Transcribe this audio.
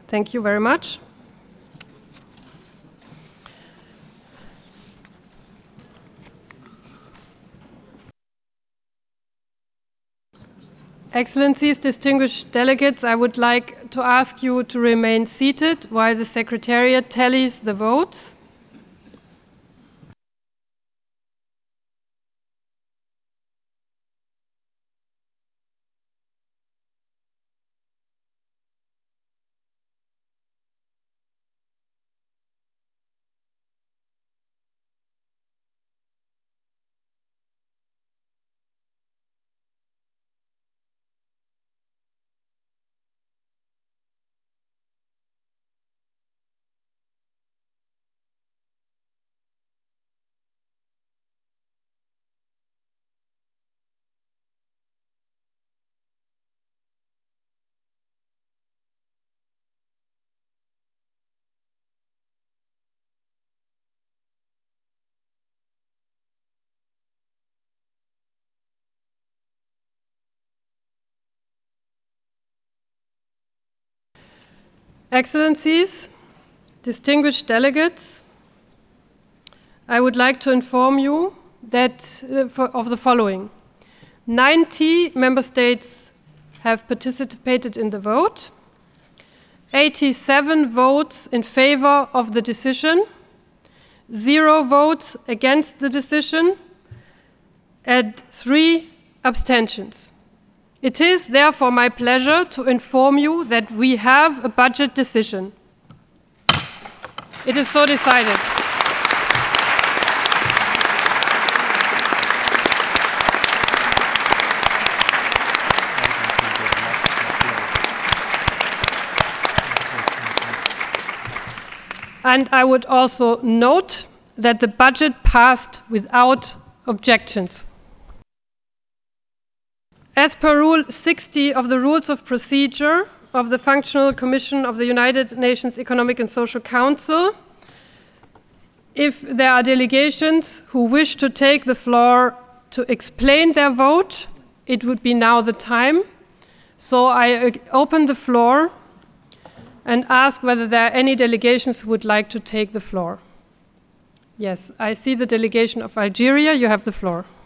Thank you very much. Excellencies, distinguished delegates, I would like to ask you to remain seated while the Secretariat tallies the votes. Excellencies, distinguished delegates, I would like to inform you that of the following. 90 member states have participated in the vote. 87 votes in favor of the decision, 0 votes against the decision, and 3 abstentions. It is therefore my pleasure to inform you that we have a budget decision. It is so decided. And I would also note that the budget passed without objections. As per Rule 60 of the Rules of Procedure of the Functional Commission of the United Nations Economic and Social Council, if there are delegations who wish to take the floor to explain their vote, it would be now the time. So I open the floor and ask whether there are any delegations who would like to take the floor. Yes, I see the delegation of Algeria. You have the floor.